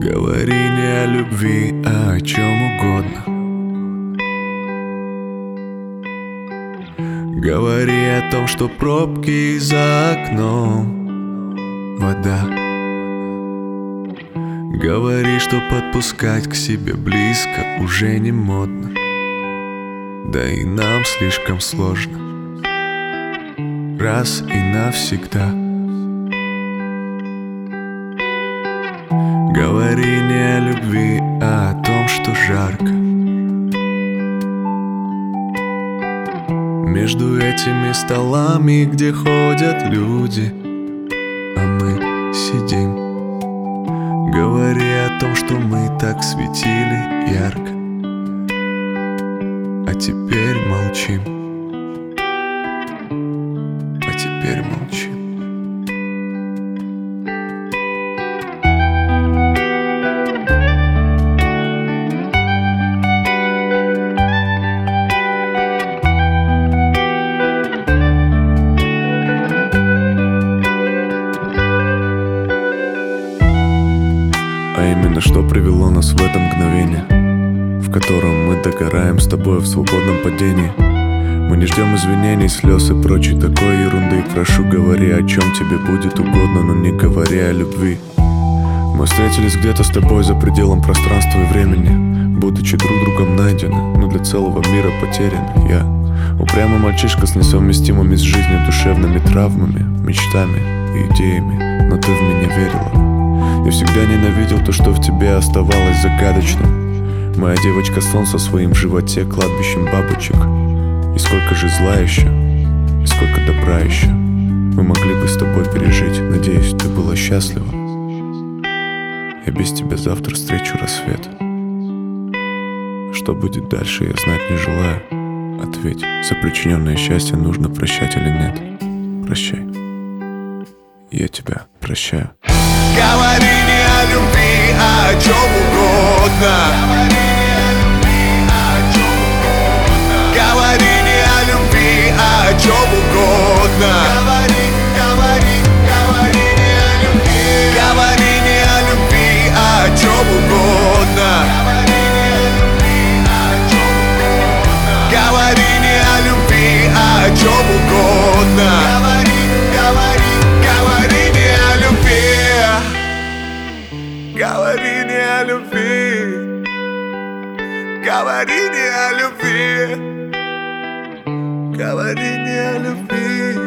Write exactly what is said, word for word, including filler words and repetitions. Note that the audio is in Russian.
Говори не о любви, а о чем угодно. Говори о том, что пробки за окном, вода. Говори, что подпускать к себе близко уже не модно, да и нам слишком сложно раз и навсегда. Говори не о любви, а о том, что жарко. Между этими столами, где ходят люди, а мы сидим. Говори о том, что мы так светили ярко, а теперь молчим. А теперь молчим. А именно что привело нас в это мгновение, в котором мы догораем с тобой в свободном падении. Мы не ждем извинений, слез и прочей такой ерунды. Прошу, говори, о чем тебе будет угодно, но не говори о любви. Мы встретились где-то с тобой за пределом пространства и времени, будучи друг другом найдены, но для целого мира потеряны. Я упрямый мальчишка с несовместимыми с жизнью душевными травмами, мечтами и идеями, но ты в меня верила. Я всегда ненавидел то, что в тебе оставалось загадочным. Моя девочка-сон со своим животе кладбищем бабочек. И сколько же зла еще, и сколько добра еще мы могли бы с тобой пережить. Надеюсь, ты была счастлива. Я без тебя завтра встречу рассвет. Что будет дальше, я знать не желаю. Ответь, за причиненное счастье нужно прощать или нет? Прощай. Я тебя прощаю. Говори не о любви, а о чем угодно. Говори не о любви, а о чем угодно. Говори, говори, говори не о любви. Говори не о любви, а о чем угодно. Говори не о любви, а о чем угодно. Говори, говори, говори не о любви. Говори не о любви. Говори не о любви. Говори не о любви.